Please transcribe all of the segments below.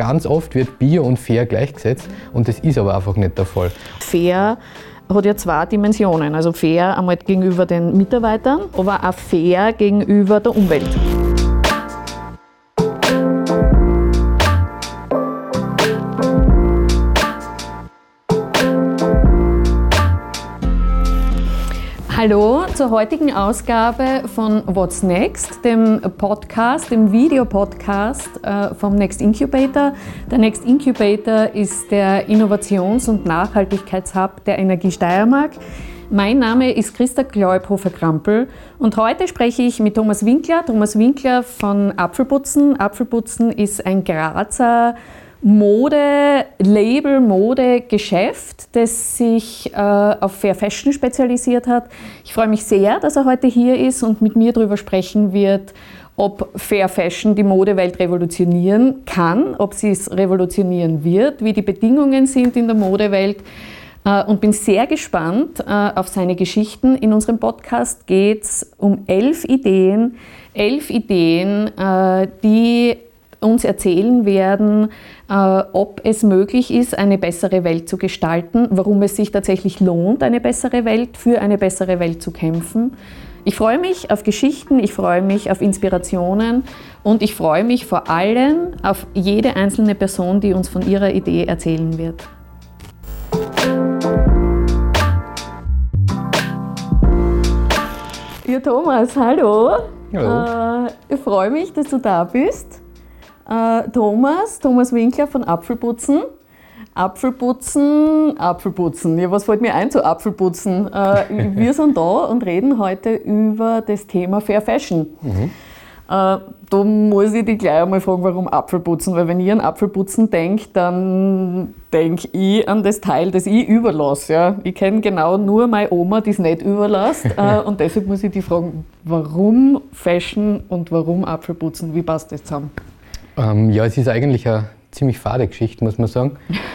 ganz oft wird Bio und fair gleichgesetzt und das ist aber einfach nicht der Fall. Fair hat ja zwei Dimensionen, also fair einmal gegenüber den Mitarbeitern, aber auch fair gegenüber der Umwelt. Hallo zur heutigen Ausgabe von What's Next, dem Podcast, dem Videopodcast vom Next Incubator. Der Next Incubator ist der Innovations- und Nachhaltigkeitshub der Energie Steiermark. Mein Name ist Christa Gleubhofer-Krampel und heute spreche ich mit Thomas Winkler. Thomas Winkler von Apfelputzen. Apfelputzen ist ein Grazer Mode-Label, Mode-Geschäft, das sich auf Fair Fashion spezialisiert hat. Ich freue mich sehr, dass er heute hier ist und mit mir darüber sprechen wird, ob Fair Fashion die Modewelt revolutionieren kann, ob sie es revolutionieren wird, wie die Bedingungen sind in der Modewelt. Und bin sehr gespannt auf seine Geschichten. In unserem Podcast geht es um 11 Ideen, die uns erzählen werden, ob es möglich ist, eine bessere Welt zu gestalten, warum es sich tatsächlich lohnt, für eine bessere Welt zu kämpfen. Ich freue mich auf Geschichten, ich freue mich auf Inspirationen und ich freue mich vor allem auf jede einzelne Person, die uns von ihrer Idee erzählen wird. Ja, Thomas, hallo. Hallo. Ich freue mich, dass du da bist. Thomas Winkler von Apfelputzen. Apfelputzen. Ja, was fällt mir ein zu Apfelputzen? Wir sind da und reden heute über das Thema Fair Fashion. Da muss ich dich gleich einmal fragen, warum Apfelputzen? Weil wenn ich an Apfelputzen denke, dann denke ich an das Teil, das ich überlasse. Ja? Ich kenne genau nur meine Oma, die es nicht überlässt. Und deshalb muss ich dich fragen, warum Fashion und warum Apfelputzen? Wie passt das zusammen? Ja, es ist eigentlich eine ziemlich fade Geschichte, muss man sagen.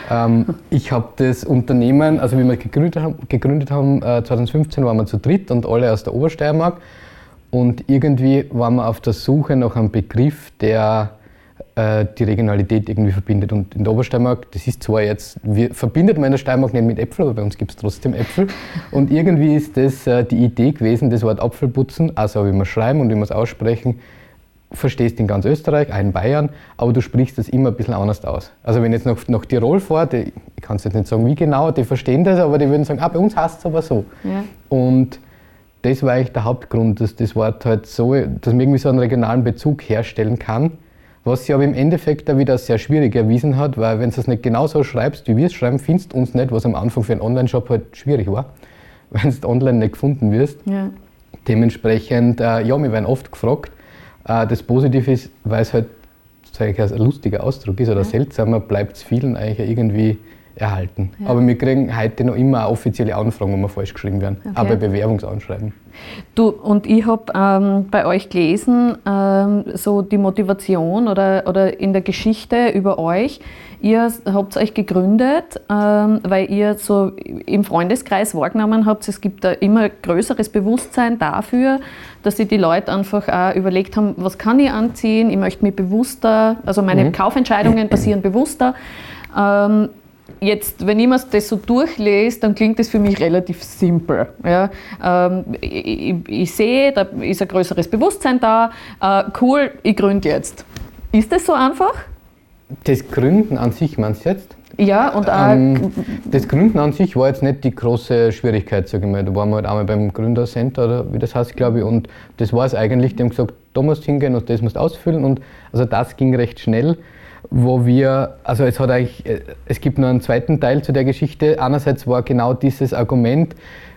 Ich habe das Unternehmen, also wie wir gegründet haben 2015 waren wir zu dritt und alle aus der Obersteiermark. Und irgendwie waren wir auf der Suche nach einem Begriff, der die Regionalität irgendwie verbindet. Und in der Obersteiermark, das ist zwar jetzt, verbindet man in der Steiermark nicht mit Äpfel, aber bei uns gibt es trotzdem Äpfel. Und irgendwie ist das die Idee gewesen, das Wort Apfelputzen, also wie wir schreiben und wie wir es aussprechen, verstehst in ganz Österreich, auch in Bayern, aber du sprichst das immer ein bisschen anders aus. Also wenn ich jetzt nach Tirol fahre, ich kann es jetzt nicht sagen, wie genau, die verstehen das, aber die würden sagen, bei uns heißt es aber so. Ja. Und das war eigentlich der Hauptgrund, dass das Wort halt so, dass man irgendwie so einen regionalen Bezug herstellen kann, was sich aber im Endeffekt da wieder sehr schwierig erwiesen hat, weil wenn du es nicht genau so schreibst, wie wir es schreiben, findest du uns nicht, was am Anfang für einen Online-Shop halt schwierig war, wenn du online nicht gefunden wirst. Ja. Dementsprechend, wir werden oft gefragt. Das Positive ist, weil es halt ein lustiger Ausdruck ist oder seltsamer, bleibt es vielen eigentlich irgendwie erhalten. Ja. Aber wir kriegen heute noch immer offizielle Anfragen, wo wir falsch geschrieben werden, auch bei Bewerbungsanschreiben. Du, und ich habe bei euch gelesen, so die Motivation oder in der Geschichte über euch, ihr habt euch gegründet, weil ihr so im Freundeskreis wahrgenommen habt, es gibt da immer größeres Bewusstsein dafür, dass sich die Leute einfach auch überlegt haben, was kann ich anziehen, ich möchte mich bewusster, also meine Kaufentscheidungen passieren bewusster. Jetzt, wenn ich mir das so durchlese, dann klingt das für mich relativ simpel. Ja? Ich sehe, da ist ein größeres Bewusstsein da, cool, ich gründe jetzt. Ist das so einfach? Das Gründen an sich, meinst du jetzt? Ja, und das Gründen an sich war jetzt nicht die große Schwierigkeit, sage ich mal. Da waren wir halt einmal beim Gründercenter, oder wie das heißt, glaube ich, und das war es eigentlich. Die haben gesagt, da musst du hingehen und das musst du ausfüllen. Und also das ging recht schnell, wo wir, also es gibt noch einen zweiten Teil zu der Geschichte. Einerseits war genau dieses Argument,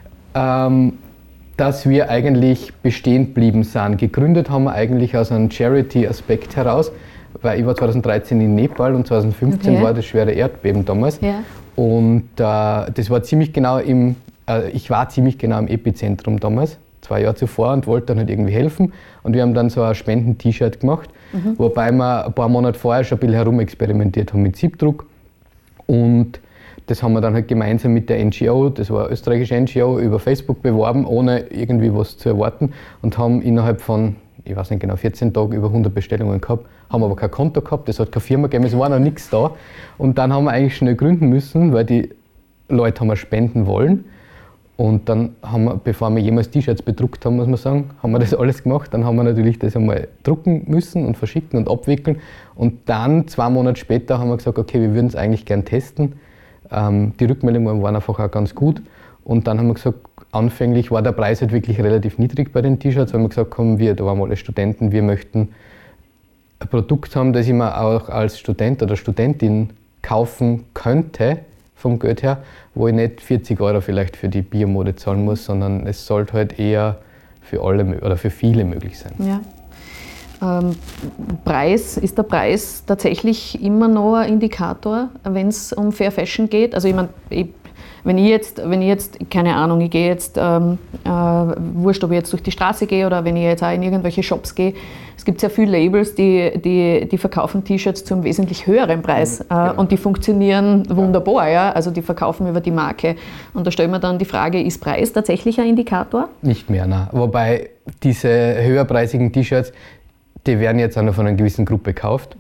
dass wir eigentlich bestehen geblieben sind. Gegründet haben wir eigentlich aus einem Charity-Aspekt heraus, weil ich war 2013 in Nepal und 2015 war das schwere Erdbeben damals. Ja. Und das war ziemlich genau ich war ziemlich genau im Epizentrum damals, 2 Jahre zuvor, und wollte dann halt irgendwie helfen. Und wir haben dann so ein Spenden-T-Shirt gemacht, wobei wir ein paar Monate vorher schon ein bisschen herumexperimentiert haben mit Siebdruck. Und das haben wir dann halt gemeinsam mit der NGO, das war eine österreichische NGO, über Facebook beworben, ohne irgendwie was zu erwarten, und haben innerhalb von, ich weiß nicht genau, 14 Tagen über 100 Bestellungen gehabt haben aber kein Konto gehabt, es hat keine Firma gegeben, es war noch nichts da. Und dann haben wir eigentlich schnell gründen müssen, weil die Leute haben wir spenden wollen. Und dann haben wir, bevor wir jemals T-Shirts bedruckt haben, muss man sagen, haben wir das alles gemacht. Dann haben wir natürlich das einmal drucken müssen und verschicken und abwickeln. Und dann, 2 Monate später, haben wir gesagt, okay, wir würden es eigentlich gern testen. Die Rückmeldungen waren einfach auch ganz gut. Und dann haben wir gesagt, anfänglich war der Preis halt wirklich relativ niedrig bei den T-Shirts, weil wir gesagt haben, da waren wir alle Studenten, wir möchten ein Produkt haben, das ich mir auch als Student oder Studentin kaufen könnte, vom Geld her, wo ich nicht 40 € vielleicht für die Biomode zahlen muss, sondern es sollte halt eher für alle oder für viele möglich sein. Ja. Ist der Preis tatsächlich immer noch ein Indikator, wenn es um Fair Fashion geht? Also ich meine, wenn ich jetzt, keine Ahnung, ich gehe jetzt, wurscht, ob ich jetzt durch die Straße gehe oder wenn ich jetzt auch in irgendwelche Shops gehe, es gibt sehr viele Labels, die verkaufen T-Shirts zu einem wesentlich höheren Preis genau. Und die funktionieren wunderbar, ja? Also die verkaufen über die Marke. Und da stellt man dann die Frage, ist Preis tatsächlich ein Indikator? Nicht mehr, nein. Wobei diese höherpreisigen T-Shirts, die werden jetzt auch noch von einer gewissen Gruppe gekauft.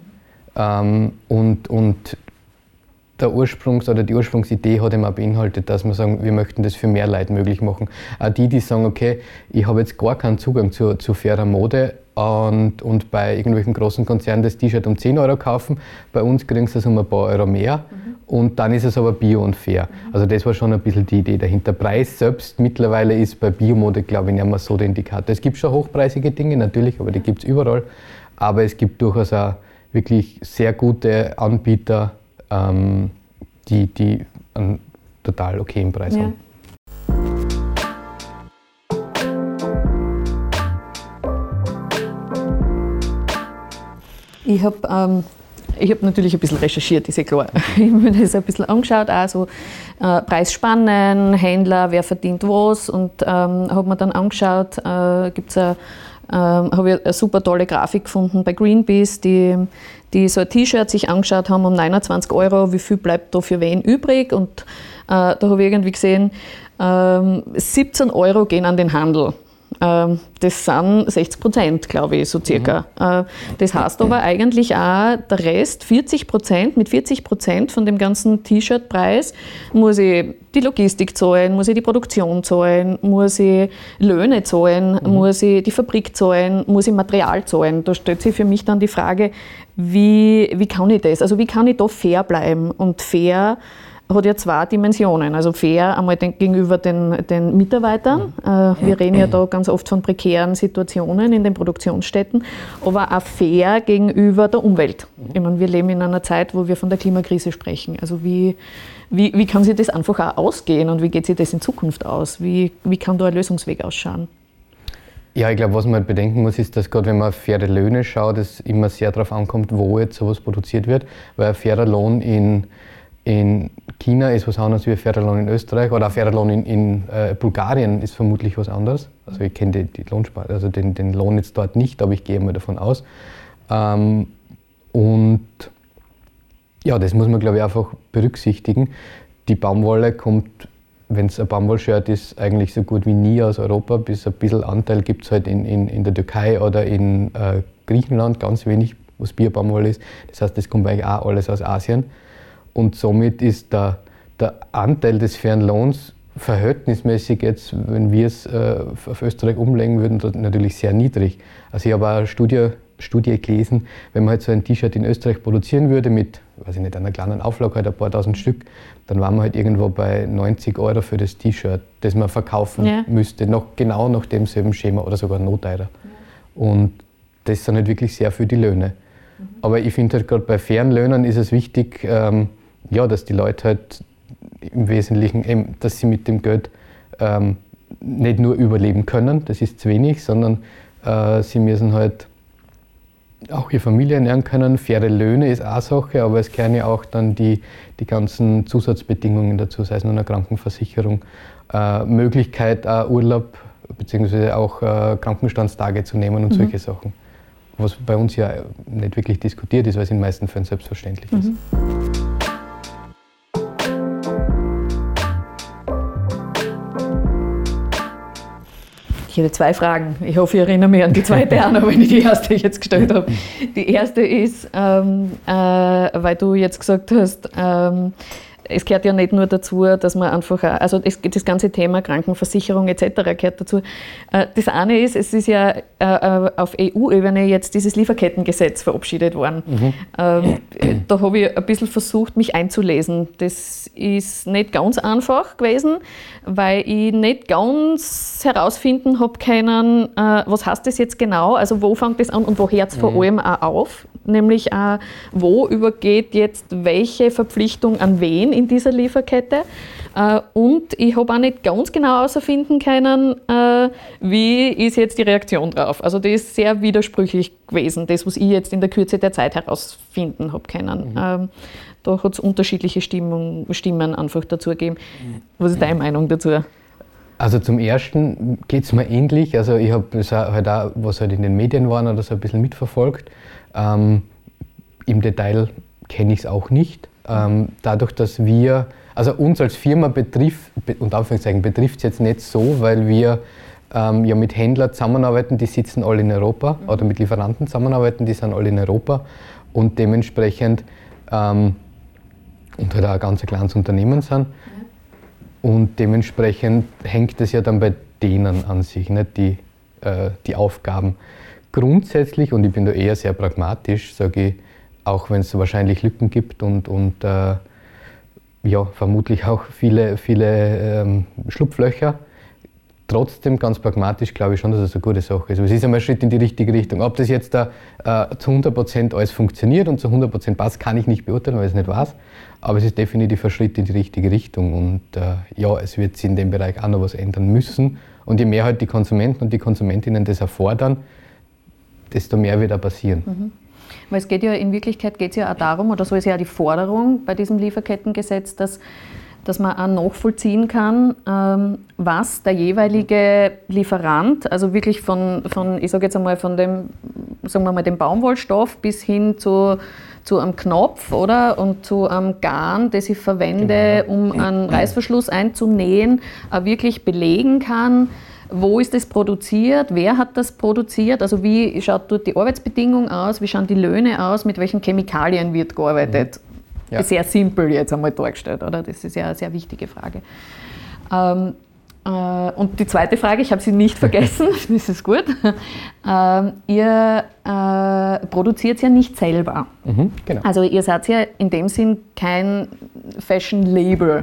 Und die Ursprungsidee hat immer beinhaltet, dass wir sagen, wir möchten das für mehr Leute möglich machen. Auch die sagen, okay, ich habe jetzt gar keinen Zugang zu fairer Mode und bei irgendwelchen großen Konzernen das T-Shirt um 10 € kaufen, bei uns kriegen sie es um ein paar Euro mehr und dann ist es aber bio und fair. Also das war schon ein bisschen die Idee dahinter. Preis selbst mittlerweile ist bei Biomode, glaube ich, nicht mehr so der Indikator. Es gibt schon hochpreisige Dinge natürlich, aber die gibt es überall. Aber es gibt durchaus auch wirklich sehr gute Anbieter, die einen total okayen Preis haben. Ich habe natürlich ein bisschen recherchiert, ist ja klar. Ich habe mir das ein bisschen angeschaut, also Preisspannen, Händler, wer verdient was und habe mir dann angeschaut, habe ich eine super tolle Grafik gefunden bei Greenpeace, die so ein T-Shirt sich angeschaut haben um 29 €, wie viel bleibt da für wen übrig und da habe ich irgendwie gesehen, 17 € gehen an den Handel. Das sind 60%, glaube ich, so circa. Das heißt aber eigentlich auch, der Rest, 40%, mit 40% von dem ganzen T-Shirt-Preis muss ich die Logistik zahlen, muss ich die Produktion zahlen, muss ich Löhne zahlen, muss ich die Fabrik zahlen, muss ich Material zahlen. Da stellt sich für mich dann die Frage, wie kann ich das? Also wie kann ich da fair bleiben? Und fair hat ja 2 Dimensionen. Also fair einmal gegenüber den Mitarbeitern. Wir reden ja da ganz oft von prekären Situationen in den Produktionsstätten, aber auch fair gegenüber der Umwelt. Ich meine, wir leben in einer Zeit, wo wir von der Klimakrise sprechen. Also wie kann sich das einfach auch ausgehen und wie geht sich das in Zukunft aus? Wie kann da ein Lösungsweg ausschauen? Ja, ich glaube, was man halt bedenken muss, ist, dass gerade wenn man auf faire Löhne schaut, es immer sehr darauf ankommt, wo jetzt sowas produziert wird, weil ein fairer Lohn in China ist was anderes wie ein fairer Lohn in Österreich oder ein fairer Lohn in Bulgarien ist vermutlich was anderes. Also ich kenne den Lohn jetzt dort nicht, aber ich gehe mal davon aus. Und ja, das muss man, glaube ich, einfach berücksichtigen. Die Baumwolle kommt, wenn es ein Baumwollshirt ist, eigentlich so gut wie nie aus Europa. Bis ein bisschen Anteil gibt es halt in der Türkei oder in Griechenland, ganz wenig, was Bio-Baumwolle ist. Das heißt, das kommt eigentlich auch alles aus Asien. Und somit ist der Anteil des fairen Lohns verhältnismäßig jetzt, wenn wir es auf Österreich umlegen würden, natürlich sehr niedrig. Also ich habe auch eine Studie gelesen, wenn man halt so ein T-Shirt in Österreich produzieren würde mit, weiß ich nicht, einer kleinen Auflage, halt ein paar tausend Stück, dann waren wir halt irgendwo bei 90 € für das T-Shirt, das man verkaufen müsste, genau nach demselben Schema oder sogar noch teurer. Und das sind halt wirklich sehr für die Löhne. Aber ich finde halt gerade bei fairen Löhnen ist es wichtig, dass die Leute halt im Wesentlichen, eben, dass sie mit dem Geld nicht nur überleben können, das ist zu wenig, sondern sie müssen halt auch ihre Familie ernähren können. Faire Löhne ist eine Sache, aber es gehören ja auch dann die ganzen Zusatzbedingungen dazu, sei es nur eine Krankenversicherung, Möglichkeit, Urlaub bzw. auch Krankenstandstage zu nehmen und solche Sachen. Was bei uns ja nicht wirklich diskutiert ist, weil es in den meisten Fällen selbstverständlich ist. Ich habe 2 Fragen. Ich hoffe, ich erinnere mich an die zweite an, wenn ich die erste jetzt gestellt habe. Die erste ist, weil du jetzt gesagt hast, es gehört ja nicht nur dazu, dass man einfach, also das ganze Thema Krankenversicherung etc. gehört dazu. Das eine ist, es ist ja auf EU-Ebene jetzt dieses Lieferkettengesetz verabschiedet worden. Da habe ich ein bisschen versucht, mich einzulesen. Das ist nicht ganz einfach gewesen, weil ich nicht ganz herausfinden habe können, was heißt das jetzt genau, also wo fängt das an und wo hört es vor allem auch auf. Nämlich wo übergeht jetzt welche Verpflichtung an wen in dieser Lieferkette. Und ich habe auch nicht ganz genau herausfinden können, wie ist jetzt die Reaktion drauf. Also das ist sehr widersprüchlich gewesen, das, was ich jetzt in der Kürze der Zeit herausfinden habe können. Da hat es unterschiedliche Stimmen einfach dazu gegeben. Was ist deine Meinung dazu? Also zum Ersten geht es mir ähnlich. Also ich habe das halt auch, was halt in den Medien war, oder so ein bisschen mitverfolgt. Im Detail kenne ich es auch nicht. Dadurch, dass wir, also uns als Firma betrifft es jetzt nicht so, weil wir ja mit Händlern zusammenarbeiten, die sitzen alle in Europa, oder mit Lieferanten zusammenarbeiten, die sind alle in Europa und dementsprechend und halt auch ein ganz kleines Unternehmen sind. Und dementsprechend hängt es ja dann bei denen an sich, nicht die Aufgaben. Grundsätzlich, und ich bin da eher sehr pragmatisch, sage ich, auch wenn es wahrscheinlich Lücken gibt und ja, vermutlich auch viele Schlupflöcher, trotzdem ganz pragmatisch glaube ich schon, dass es eine gute Sache ist. Aber es ist einmal ein Schritt in die richtige Richtung. Ob das jetzt zu 100% alles funktioniert und zu 100% passt, kann ich nicht beurteilen, weil ich es nicht weiß. Aber es ist definitiv ein Schritt in die richtige Richtung. Und ja, es wird sich in dem Bereich auch noch was ändern müssen. Und je mehr halt die Konsumenten und die Konsumentinnen das erfordern, desto mehr wird da passieren. Weil es geht ja in Wirklichkeit auch darum, oder so ist ja die Forderung bei diesem Lieferkettengesetz, dass man auch nachvollziehen kann, was der jeweilige Lieferant, also wirklich von ich sage jetzt einmal von dem, sagen wir mal, dem Baumwollstoff bis hin zu einem Knopf, oder? Und zu einem Garn, das ich verwende, um einen Reißverschluss einzunähen, auch wirklich belegen kann, wo ist das produziert, wer hat das produziert, also wie schaut dort die Arbeitsbedingung aus, wie schauen die Löhne aus, mit welchen Chemikalien wird gearbeitet. Ja. Sehr simpel jetzt einmal dargestellt, oder? Das ist ja eine sehr wichtige Frage. Und die zweite Frage, ich habe sie nicht vergessen, das ist gut. Ihr produziert ja nicht selber. Genau. Also ihr seid ja in dem Sinn kein Fashion-Label.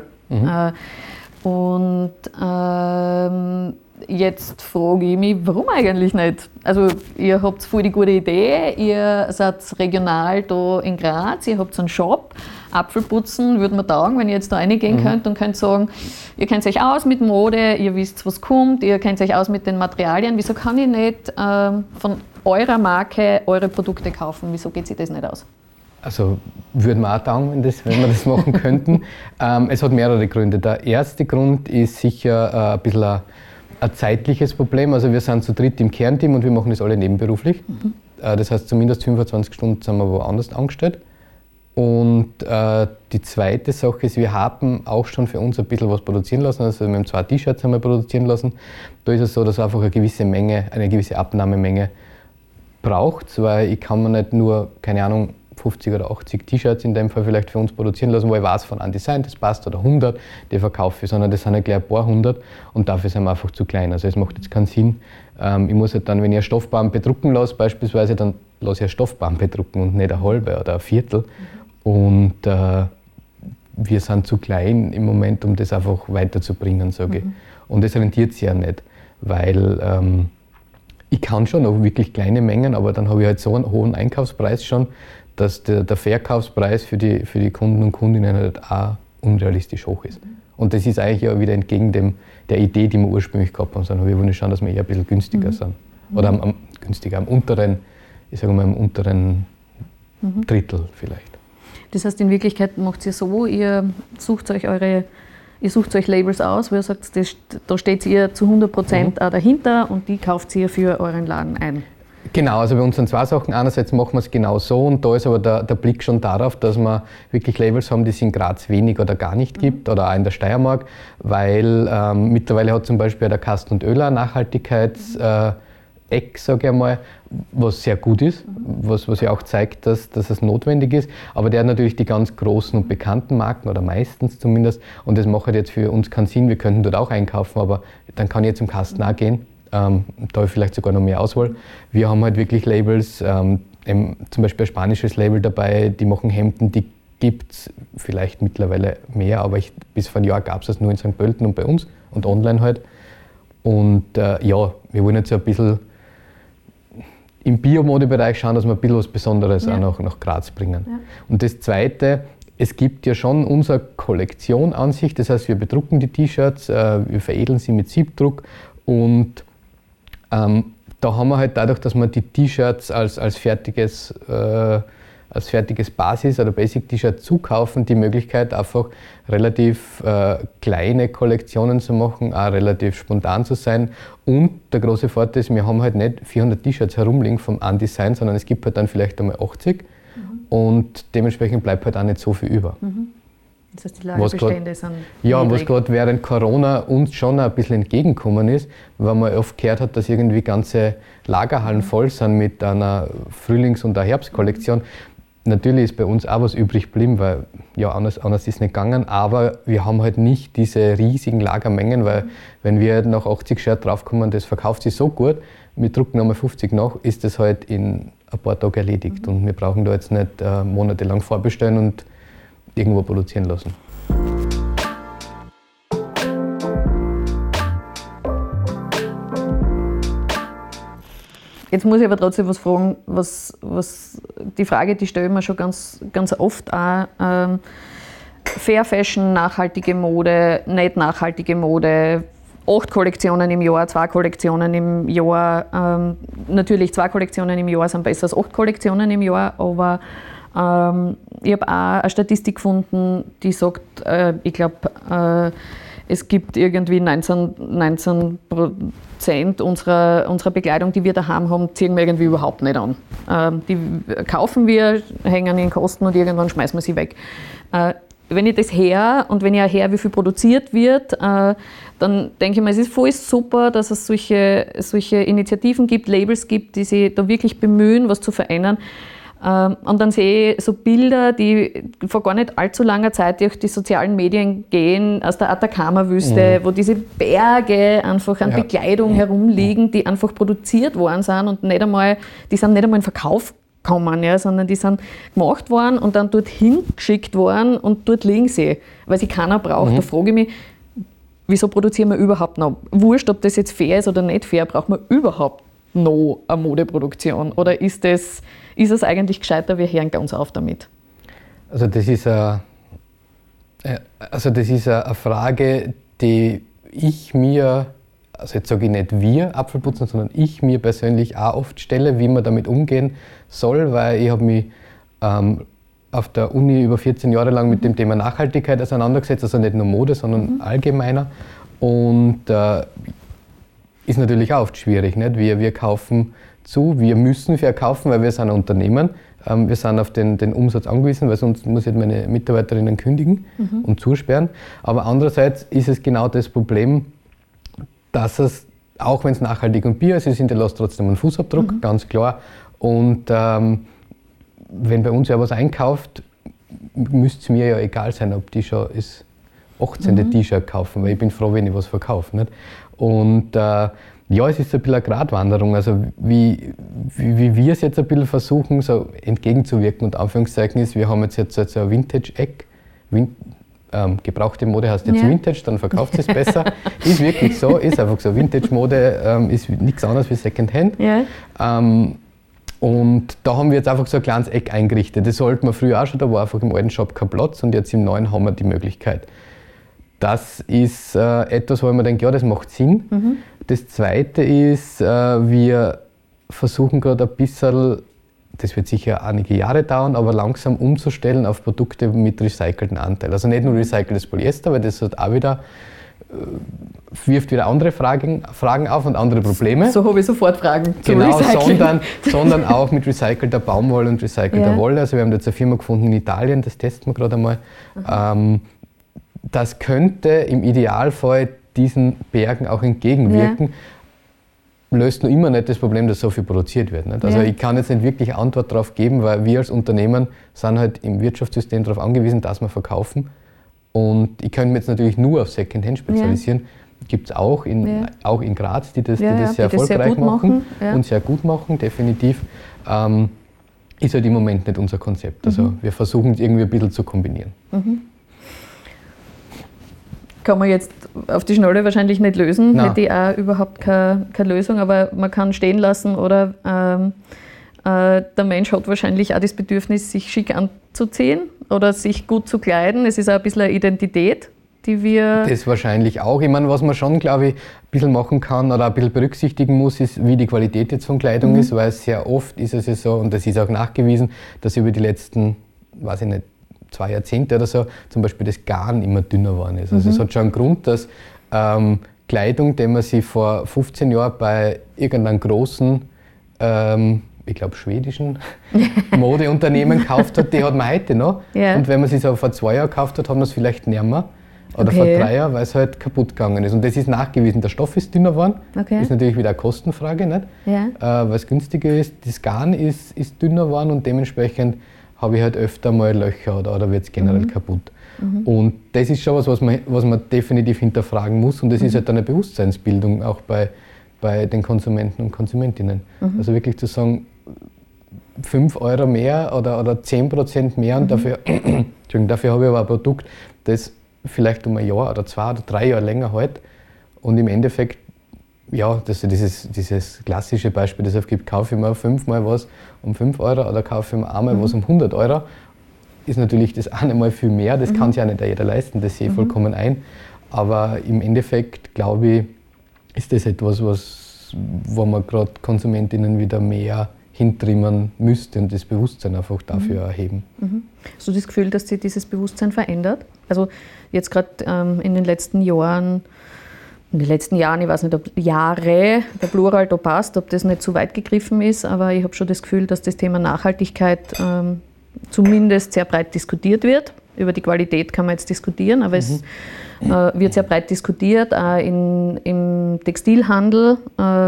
Jetzt frage ich mich, warum eigentlich nicht? Also ihr habt voll die gute Idee, ihr seid regional da in Graz, ihr habt einen Shop, Apfelputzen würde mir taugen, wenn ihr jetzt da reingehen könnt und könnt sagen, ihr kennt euch aus mit Mode, ihr wisst, was kommt, ihr kennt euch aus mit den Materialien, wieso kann ich nicht von eurer Marke eure Produkte kaufen, wieso geht sich das nicht aus? Also würde mir auch taugen, wenn wir das machen könnten. Es hat mehrere Gründe. Der erste Grund ist sicher ein bisschen ein zeitliches Problem. Also wir sind zu dritt im Kernteam und wir machen das alle nebenberuflich. Das heißt, zumindest 25 Stunden sind wir woanders angestellt. Und die zweite Sache ist, wir haben auch schon für uns ein bisschen was produzieren lassen. Also wir haben 2 T-Shirts produzieren lassen. Da ist es so, dass einfach eine gewisse Abnahmemenge braucht, weil ich kann mir nicht nur, keine Ahnung, 50 oder 80 T-Shirts in dem Fall vielleicht für uns produzieren lassen, wo ich weiß von einem Design, das passt, oder 100, die verkaufe ich, sondern das sind ja gleich ein paar hundert und dafür sind wir einfach zu klein. Also es macht jetzt keinen Sinn. Ich muss halt dann, wenn ich eine Stoffbahn bedrucken lasse, beispielsweise, dann lasse ich eine Stoffbahn bedrucken und nicht eine halbe oder ein Viertel. Und wir sind zu klein im Moment, um das einfach weiterzubringen, sage ich. Und das rentiert sich ja nicht, weil ich kann schon noch wirklich kleine Mengen, aber dann habe ich halt so einen hohen Einkaufspreis schon, dass der Verkaufspreis für die Kunden und Kundinnen halt auch unrealistisch hoch ist. Und das ist eigentlich ja wieder entgegen der Idee, die wir ursprünglich gehabt haben, sondern wir wollen schauen, dass wir eher ein bisschen günstiger sind. Oder am unteren, ich sage mal, am unteren Drittel vielleicht. Das heißt, in Wirklichkeit macht ihr so, ihr sucht euch Labels aus, wo ihr sagt, da steht ihr zu 100% auch dahinter und die kauft ihr für euren Laden ein. Genau, also bei uns sind zwei Sachen. Einerseits machen wir es genau so und da ist aber der Blick schon darauf, dass wir wirklich Labels haben, die es in Graz wenig oder gar nicht gibt oder auch in der Steiermark, weil mittlerweile hat zum Beispiel der Kasten und Oehler Nachhaltigkeits-Eck, sage ich einmal, was sehr gut ist, was ja auch zeigt, dass es notwendig ist. Aber der hat natürlich die ganz großen und bekannten Marken oder meistens zumindest und das macht jetzt für uns keinen Sinn. Wir könnten dort auch einkaufen, aber dann kann ich jetzt zum Kasten auch gehen. Da habe ich vielleicht sogar noch mehr Auswahl. Wir haben halt wirklich Labels, zum Beispiel ein spanisches Label dabei, die machen Hemden, die gibt es vielleicht mittlerweile mehr, aber bis vor einem Jahr gab es das nur in St. Pölten und bei uns und online halt. Und wir wollen jetzt so ein bisschen im Biomodebereich schauen, dass wir ein bisschen was Besonderes auch nach Graz bringen. Ja. Und das Zweite, es gibt ja schon unsere Kollektion an sich, das heißt, wir bedrucken die T-Shirts, wir veredeln sie mit Siebdruck und da haben wir halt dadurch, dass wir die T-Shirts als fertiges Basis- oder Basic-T-Shirt zukaufen, die Möglichkeit einfach relativ kleine Kollektionen zu machen, auch relativ spontan zu sein. Und der große Vorteil ist, wir haben halt nicht 400 T-Shirts herumliegen vom Undesign, sondern es gibt halt dann vielleicht einmal 80 und dementsprechend bleibt halt auch nicht so viel über. Das heißt, die Lagerbestände sind niedrig. Was gerade während Corona uns schon ein bisschen entgegengekommen ist, weil man oft gehört hat, dass irgendwie ganze Lagerhallen voll sind mit einer Frühlings- und einer Herbstkollektion. Natürlich ist bei uns auch was übrig geblieben, weil anders ist es nicht gegangen, aber wir haben halt nicht diese riesigen Lagermengen, weil wenn wir nach 80 Shirt draufkommen, das verkauft sich so gut, wir drucken nochmal 50 nach, ist das halt in ein paar Tagen erledigt und wir brauchen da jetzt nicht monatelang vorbestellen und irgendwo produzieren lassen. Jetzt muss ich aber trotzdem was fragen, was die Frage, die stelle ich mir schon ganz oft auch. Fair Fashion, nachhaltige Mode, nicht nachhaltige Mode, 8 Kollektionen im Jahr, 2 Kollektionen im Jahr. Natürlich 2 Kollektionen im Jahr sind besser als 8 Kollektionen im Jahr, aber ich habe auch eine Statistik gefunden, die sagt, ich glaube, es gibt irgendwie 19% unserer Bekleidung, die wir daheim haben, ziehen wir irgendwie überhaupt nicht an. Die kaufen wir, hängen in Kosten und irgendwann schmeißen wir sie weg. Wenn ich das her und wenn ich auch her, wie viel produziert wird, dann denke ich mir, es ist voll super, dass es solche Initiativen gibt, Labels gibt, die sich da wirklich bemühen, was zu verändern. Und dann sehe ich so Bilder, die vor gar nicht allzu langer Zeit durch die sozialen Medien gehen, aus der Atacama-Wüste, wo diese Berge einfach an Bekleidung herumliegen, die einfach produziert worden sind und die sind nicht einmal in Verkauf gekommen, sondern die sind gemacht worden und dann dorthin geschickt worden und dort liegen sie, weil sie keiner braucht. Da frage ich mich, wieso produzieren wir überhaupt noch? Wurscht, ob das jetzt fair ist oder nicht fair, braucht man überhaupt noch eine Modeproduktion? Oder ist es eigentlich gescheiter, wir hören ganz auf damit? Also das ist eine Frage, die ich mir, also jetzt sage ich nicht wir Apfelputzen, sondern ich mir persönlich auch oft stelle, wie man damit umgehen soll, weil ich habe mich auf der Uni über 14 Jahre lang mit dem Thema Nachhaltigkeit auseinandergesetzt, also nicht nur Mode, sondern allgemeiner. Und ist natürlich auch oft schwierig. Nicht? Wir kaufen zu, wir müssen verkaufen, weil wir sind ein Unternehmen. Wir sind auf den Umsatz angewiesen, weil sonst muss ich meine Mitarbeiterinnen kündigen und zusperren. Aber andererseits ist es genau das Problem, dass es, auch wenn es nachhaltig und bio ist, hinterlässt trotzdem einen Fußabdruck, ganz klar. Und wenn bei uns ja was einkauft, müsste es mir ja egal sein, ob die schon das 18. T-Shirt kaufen, weil ich bin froh, wenn ich was verkaufe. Nicht? Und es ist so ein bisschen eine Gratwanderung, also wie wir es jetzt ein bisschen versuchen, so entgegenzuwirken, und Anführungszeichen ist, wir haben jetzt so ein Vintage-Eck, gebrauchte Mode heißt jetzt Vintage, dann verkauft es besser. Ist wirklich so, ist einfach so. Vintage-Mode ist nichts anderes wie Secondhand. Und da haben wir jetzt einfach so ein kleines Eck eingerichtet. Das sollten wir früher auch schon, da war einfach im alten Shop kein Platz und jetzt im neuen haben wir die Möglichkeit. Das ist etwas, wo ich mir denke, ja, das macht Sinn. Das Zweite ist, wir versuchen gerade ein bisschen, das wird sicher einige Jahre dauern, aber langsam umzustellen auf Produkte mit recycelten Anteil. Also nicht nur recyceltes Polyester, weil das hat auch wieder wirft wieder andere Fragen auf und andere Probleme. So habe ich sofort Fragen zum Genau, Recycling. sondern auch mit recycelter Baumwolle und recycelter Wolle. Also wir haben jetzt eine Firma gefunden in Italien, das testen wir gerade einmal. Das könnte im Idealfall diesen Bergen auch entgegenwirken. Löst noch immer nicht das Problem, dass so viel produziert wird. Nicht? Also ich kann jetzt nicht wirklich eine Antwort darauf geben, weil wir als Unternehmen sind halt im Wirtschaftssystem darauf angewiesen, dass wir verkaufen. Und ich könnte mich jetzt natürlich nur auf Secondhand spezialisieren. Gibt es auch in Graz, die das sehr erfolgreich machen und sehr gut machen, definitiv. Ist halt im Moment nicht unser Konzept. Also wir versuchen es irgendwie ein bisschen zu kombinieren. Kann man jetzt auf die Schnelle wahrscheinlich nicht lösen, hätte ich auch überhaupt keine Lösung, aber man kann stehen lassen oder der Mensch hat wahrscheinlich auch das Bedürfnis, sich schick anzuziehen oder sich gut zu kleiden. Es ist auch ein bisschen eine Identität, die wir... Das wahrscheinlich auch. Ich meine, was man schon, glaube ich, ein bisschen machen kann oder ein bisschen berücksichtigen muss, ist, wie die Qualität jetzt von Kleidung ist, weil sehr oft ist es ja so, und das ist auch nachgewiesen, dass über die letzten, weiß ich nicht, 2 Jahrzehnte oder so, zum Beispiel das Garn immer dünner geworden ist. Also es hat schon einen Grund, dass Kleidung, die man sich vor 15 Jahren bei irgendeinem großen, ich glaube schwedischen Modeunternehmen gekauft hat, die hat man heute noch. Und wenn man sie so vor 2 Jahren gekauft hat, hat man es vielleicht nicht mehr. Oder vor 3 Jahren, weil es halt kaputt gegangen ist. Und das ist nachgewiesen. Der Stoff ist dünner geworden. Ist natürlich wieder eine Kostenfrage, nicht? Weil es günstiger ist. Das Garn ist dünner geworden und dementsprechend habe ich halt öfter mal Löcher oder wird es generell kaputt. Und das ist schon was man definitiv hinterfragen muss und das ist halt eine Bewusstseinsbildung auch bei den Konsumenten und Konsumentinnen. Also wirklich zu sagen, 5 Euro mehr oder 10% mehr und dafür habe ich aber ein Produkt, das vielleicht um ein Jahr oder 2 oder 3 Jahre länger hält und im Endeffekt das ist dieses klassische Beispiel, das es gibt, kaufe ich mir 5-mal was um 5 Euro oder kaufe ich mir einmal was um 100 Euro, ist natürlich das eine Mal viel mehr, das kann sich auch nicht jeder leisten, das sehe ich vollkommen ein. Aber im Endeffekt, glaube ich, ist das etwas, wo man gerade Konsumentinnen wieder mehr hintrimmen müsste und das Bewusstsein einfach dafür erheben. Hast du das Gefühl, dass sich dieses Bewusstsein verändert? Also jetzt gerade in den letzten Jahren, ich weiß nicht, ob Jahre, der Plural da passt, ob das nicht zu weit gegriffen ist, aber ich habe schon das Gefühl, dass das Thema Nachhaltigkeit zumindest sehr breit diskutiert wird. Über die Qualität kann man jetzt diskutieren, aber es wird sehr breit diskutiert. Auch im Textilhandel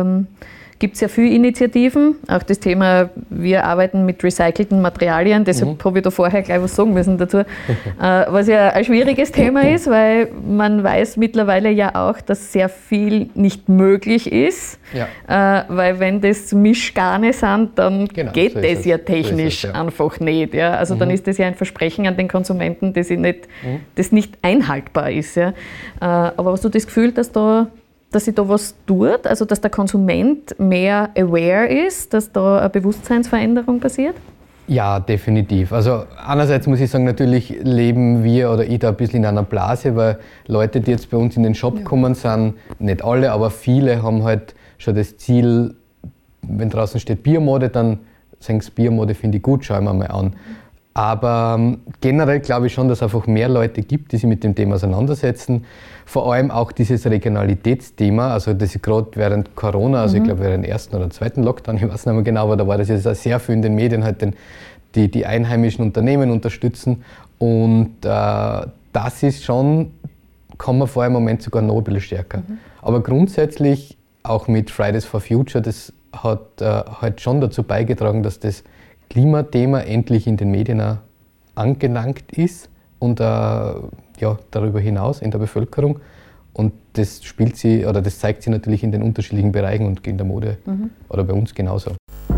gibt es ja viele Initiativen. Auch das Thema, wir arbeiten mit recycelten Materialien, deshalb habe ich da vorher gleich was sagen müssen dazu. Was ja ein schwieriges Thema ist, weil man weiß mittlerweile ja auch, dass sehr viel nicht möglich ist. Weil wenn das Mischgarne sind, dann geht so das ja technisch einfach nicht. Ja? Also dann ist das ja ein Versprechen an den Konsumenten, das nicht einhaltbar ist. Ja? Aber hast du das Gefühl, dass sich da was tut, also dass der Konsument mehr aware ist, dass da eine Bewusstseinsveränderung passiert? Ja, definitiv. Also einerseits muss ich sagen, natürlich leben wir oder ich da ein bisschen in einer Blase, weil Leute, die jetzt bei uns in den Shop kommen, sind nicht alle, aber viele haben halt schon das Ziel, wenn draußen steht Biomode, dann sagen sie, Biomode finde ich gut, schauen wir mal an. Aber generell glaube ich schon, dass es einfach mehr Leute gibt, die sich mit dem Thema auseinandersetzen. Vor allem auch dieses Regionalitätsthema, also das ist gerade während Corona, also ich glaube während dem 1. oder 2. Lockdown, ich weiß nicht mehr genau, aber da war das jetzt auch sehr viel in den Medien, halt die einheimischen Unternehmen unterstützen. Und das ist schon, kann man vorher im Moment sogar noch ein bisschen stärker. Aber grundsätzlich auch mit Fridays for Future, das hat halt schon dazu beigetragen, dass das Klimathema endlich in den Medien auch angelangt ist und darüber hinaus in der Bevölkerung. Und das das zeigt sich natürlich in den unterschiedlichen Bereichen und in der Mode oder bei uns genauso.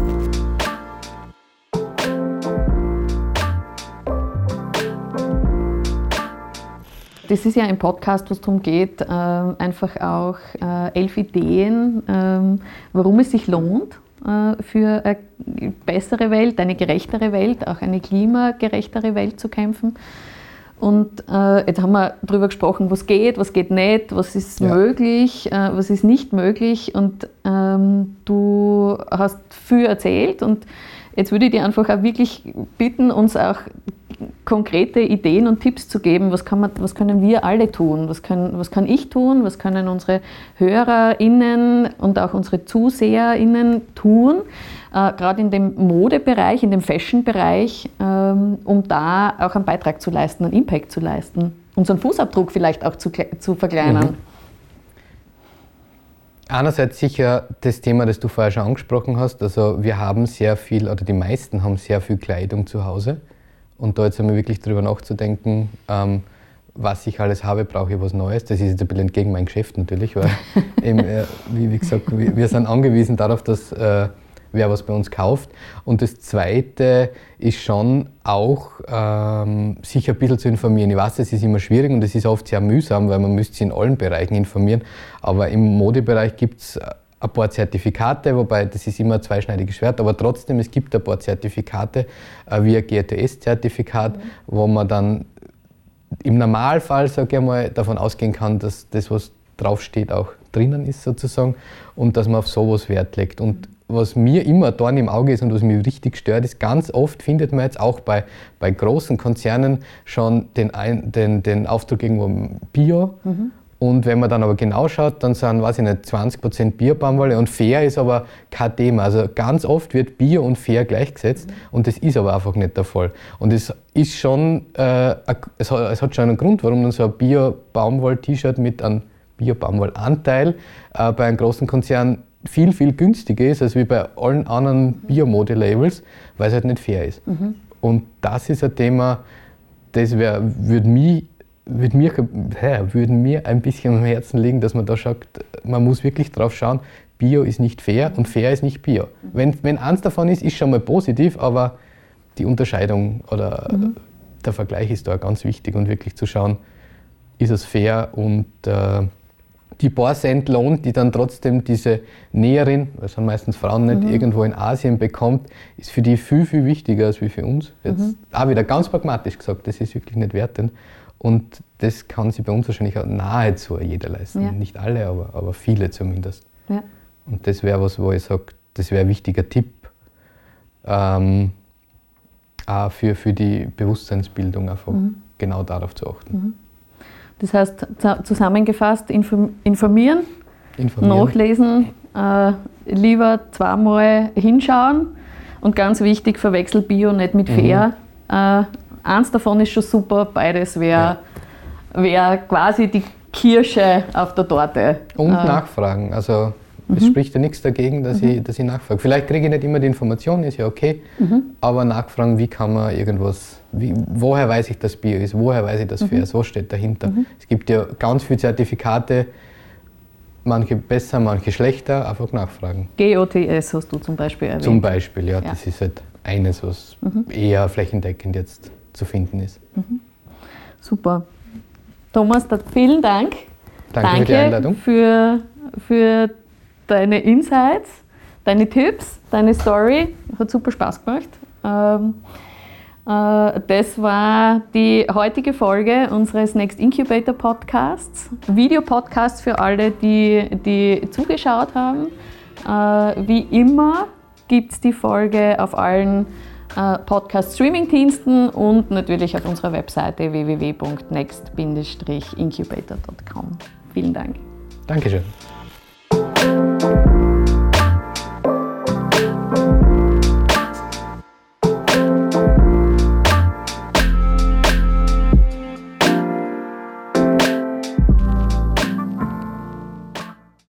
Das ist ja ein Podcast, wo es darum geht, einfach auch 11 Ideen, warum es sich lohnt, für eine bessere Welt, eine gerechtere Welt, auch eine klimagerechtere Welt zu kämpfen. Und jetzt haben wir darüber gesprochen, was geht nicht, was ist möglich, was ist nicht möglich. Und du hast viel erzählt und Jetzt würde ich dir einfach auch wirklich bitten, uns auch konkrete Ideen und Tipps zu geben. Was können wir alle tun? Was kann ich tun? Was können unsere HörerInnen und auch unsere ZuseherInnen tun? Gerade in dem Modebereich, in dem Fashion-Bereich, um da auch einen Beitrag zu leisten, einen Impact zu leisten, unseren Fußabdruck vielleicht auch zu verkleinern. Einerseits sicher das Thema, das du vorher schon angesprochen hast. Also wir haben sehr viel, oder die meisten haben sehr viel Kleidung zu Hause. Und da jetzt einmal wirklich drüber nachzudenken, was ich alles habe, brauche ich was Neues. Das ist jetzt ein bisschen entgegen mein Geschäft natürlich, weil eben, wie gesagt, wir sind angewiesen darauf, dass wer was bei uns kauft. Und das Zweite ist schon auch, sich ein bisschen zu informieren. Ich weiß, das ist immer schwierig und es ist oft sehr mühsam, weil man müsste sich in allen Bereichen informieren. Aber im Modebereich gibt es ein paar Zertifikate, wobei das ist immer ein zweischneidiges Schwert, aber trotzdem, es gibt ein paar Zertifikate, wie ein GRTS-Zertifikat, wo man dann im Normalfall, sage ich mal, davon ausgehen kann, dass das, was draufsteht, auch drinnen ist sozusagen und dass man auf sowas Wert legt. Und was mir immer ein Dorn im Auge ist und was mich richtig stört, ist, ganz oft findet man jetzt auch bei großen Konzernen schon den Aufdruck irgendwo Bio. Und wenn man dann aber genau schaut, dann sind, weiß ich nicht, 20% Bio-Baumwolle und fair ist aber kein Thema. Also ganz oft wird Bio und fair gleichgesetzt und das ist aber einfach nicht der Fall. Und es ist schon, es hat schon einen Grund, warum dann so ein Bio-Baumwoll-T-Shirt mit einem Bio-Baumwoll-Anteil bei einem großen Konzern viel, viel günstiger ist, als wie bei allen anderen Biomode-Labels, weil es halt nicht fair ist. Und das ist ein Thema, das würde mir ein bisschen am Herzen liegen, dass man da sagt, man muss wirklich drauf schauen, Bio ist nicht fair und fair ist nicht Bio. Wenn eins davon ist schon mal positiv, aber die Unterscheidung oder der Vergleich ist da ganz wichtig und wirklich zu schauen, ist es fair und die paar Cent Lohn, die dann trotzdem diese Näherin, das sind meistens Frauen nicht, irgendwo in Asien bekommt, ist für die viel, viel wichtiger als für uns. Jetzt auch wieder ganz pragmatisch gesagt, das ist wirklich nicht wertend. Und das kann sich bei uns wahrscheinlich auch nahezu jeder leisten. Ja. Nicht alle, aber viele zumindest. Ja. Und das wäre was, wo ich sage, das wäre ein wichtiger Tipp, auch für die Bewusstseinsbildung einfach genau darauf zu achten. Das heißt, zusammengefasst, informieren, nachlesen, lieber zweimal hinschauen und ganz wichtig, verwechselt Bio nicht mit fair. Eins davon ist schon super, beides wäre quasi die Kirsche auf der Torte. Und nachfragen. Also es spricht ja nichts dagegen, dass ich nachfrage. Vielleicht kriege ich nicht immer die Information, ist ja okay, aber nachfragen, wie kann man irgendwas, woher weiß ich, dass Bio ist, woher weiß ich, dass fair ist, was steht dahinter. Es gibt ja ganz viele Zertifikate, manche besser, manche schlechter, einfach nachfragen. GOTS hast du zum Beispiel erwähnt. Zum Beispiel, ja. Das ist halt eines, was eher flächendeckend jetzt zu finden ist. Super. Thomas, vielen Dank. Danke für die Einladung. Für deine Insights, deine Tipps, deine Story. Hat super Spaß gemacht. Das war die heutige Folge unseres Next Incubator Podcasts. Videopodcast für alle, die zugeschaut haben. Wie immer gibt es die Folge auf allen Podcast-Streaming-Diensten und natürlich auf unserer Webseite www.next-incubator.com. Vielen Dank. Dankeschön.